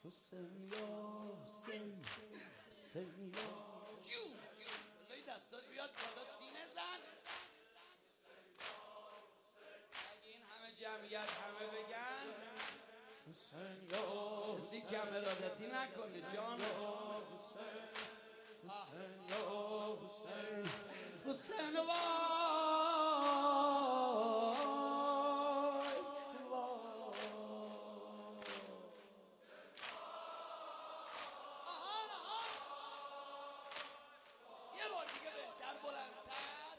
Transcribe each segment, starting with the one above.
حسین یا حسین حسین یا جون جلوی دستات بیاد بالا سینه زن اگه این همه جمعیت همه بگن حسین یا حسین کم ارادتی نکنه جان حسین یا حسین حسین وای یه بار دیگه بهتر بلندتر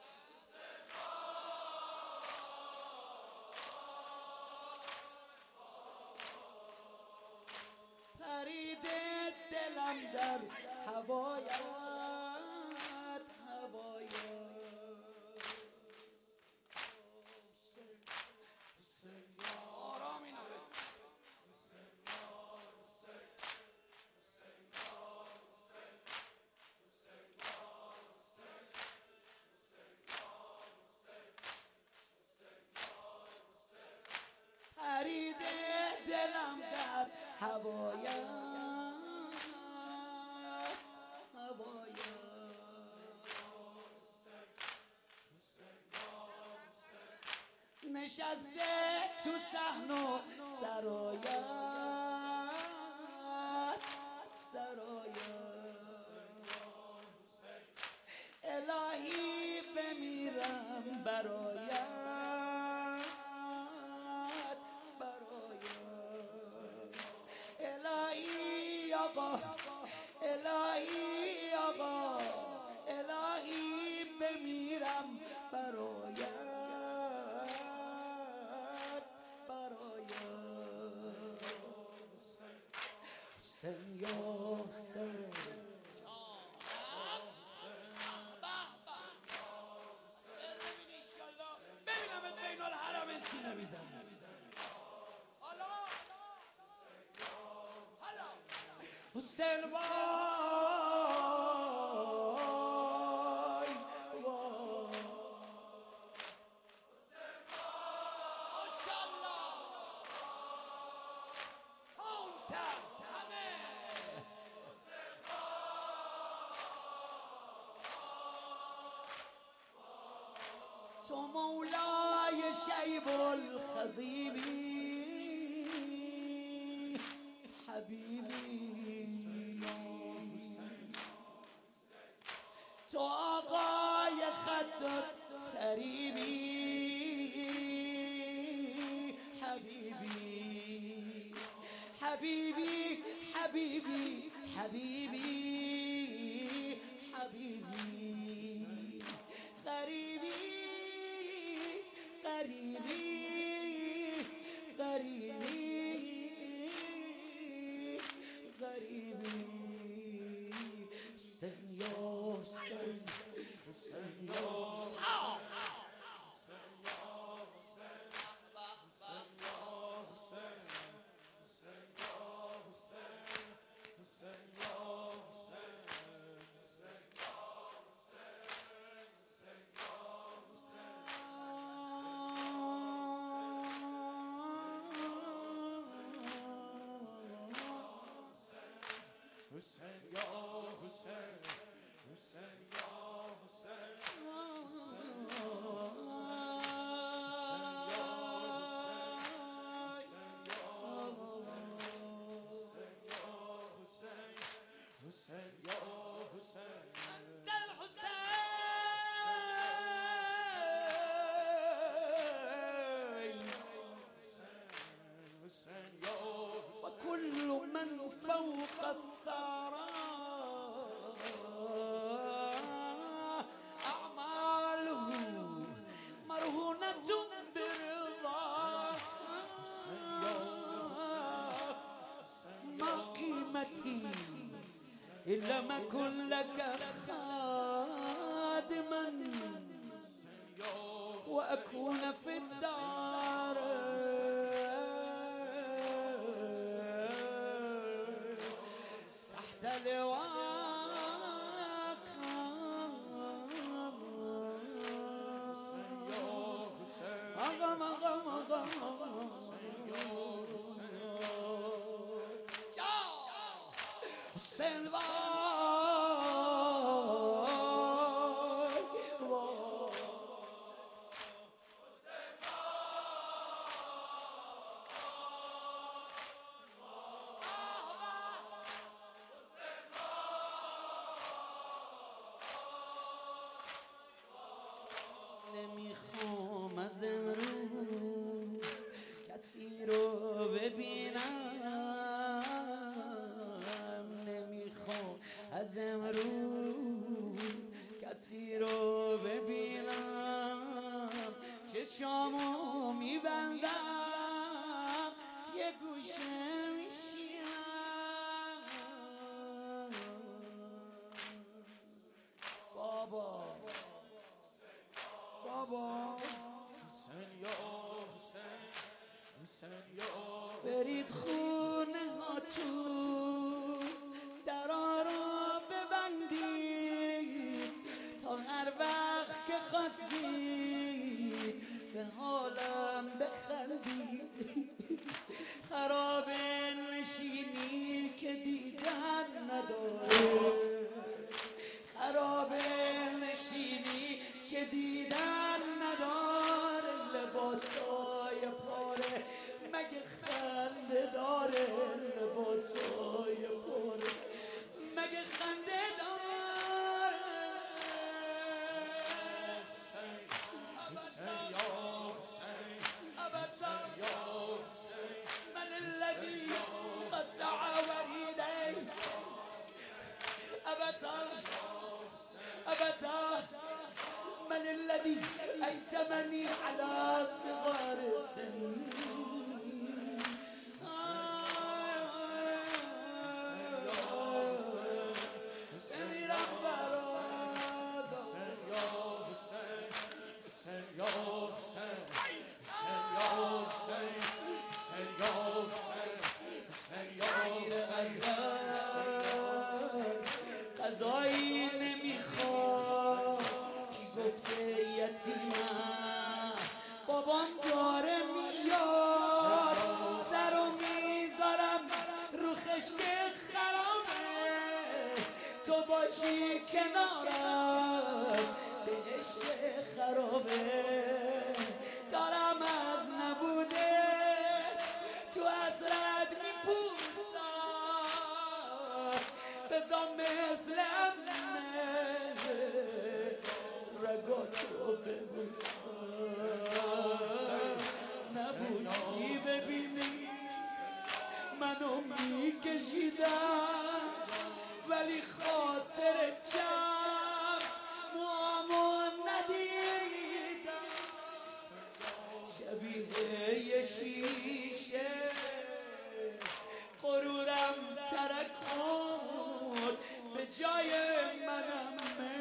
پریده دلم در هوایت آرام اینو پریده دلم در هوایت نشسته تو صحن و سرایت الهی بمیرم برایت الهی آقا الهی آقا الهی بمیرم برایت حسین یا حسین ببینمت بین الحرمین سینه میزنی حسین وای ماشاءالله تونتر همه تو مولای شیب الخضیبی حبیبی تو آقای خد تریبی حبیبی حبیبی حبیبی حبیبی حبیبی غریبی غریبی غریبی حسین یا حسین حسین یا حسین یا حسین حسین یا حسین حسین یا حسین انت الحسین حسین یا وكل من فوق الثرى أعماله مرهونة برضاك ما قيمتي إن لم أكن لك خادما وأكون في الدار تحت لواك أغم أغم أغم حسین وای نمیخوام از امروز کسی رو ببینم، نمیخوام از امروز کسی رو ببینم، چشامو میبندم یه گوشه میشینم. بابا حسین یا حسین، حسین یا برید خونه هاتون درا رو ببندید تا هر وقت که خواستید به حالم بخندید. خراب نشینی که دیدن نداره، خراب نشینی که دیدن نداره، لباسای پاره مگه خنده داره، لباسای پاره مگه خنده داره. حسین حسین یا حسین، حسین یا حسین، من الذي قطع وريدي أبتا من الذي أيتمني على صغار سني. قضایی نمیخواد کی گفته یتیمم، بابام داره میاد سرو میذارم رو خشت خرابه، تو باشی کنارم بهشت خرابه. دارم از نبوده تو حسرت میپوسم، بزا مثل امنه رگاتو ببوسم. نبودی ببینی منو میکشیدم ولی خاطر جمع موامو ندیدم، شبیه یه شیشه غرورم ترک خورد به جای منم.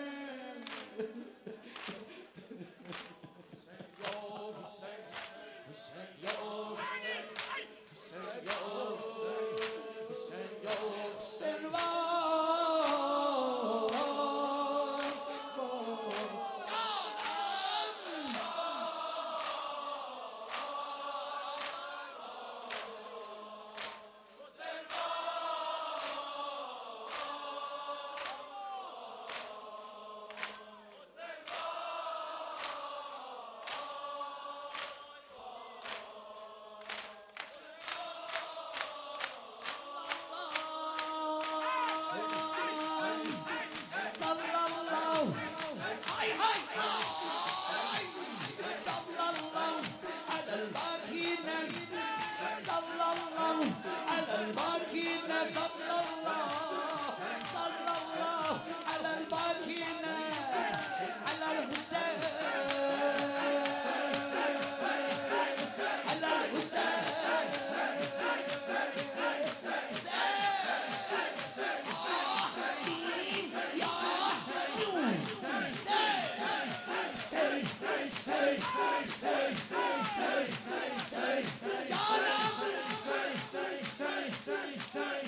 حسین یا حسین، حسین یا حسین، حسین یا حسین، حسین یا حسین الباكينا صلى الله على الباكينا على الحسين على الحسين say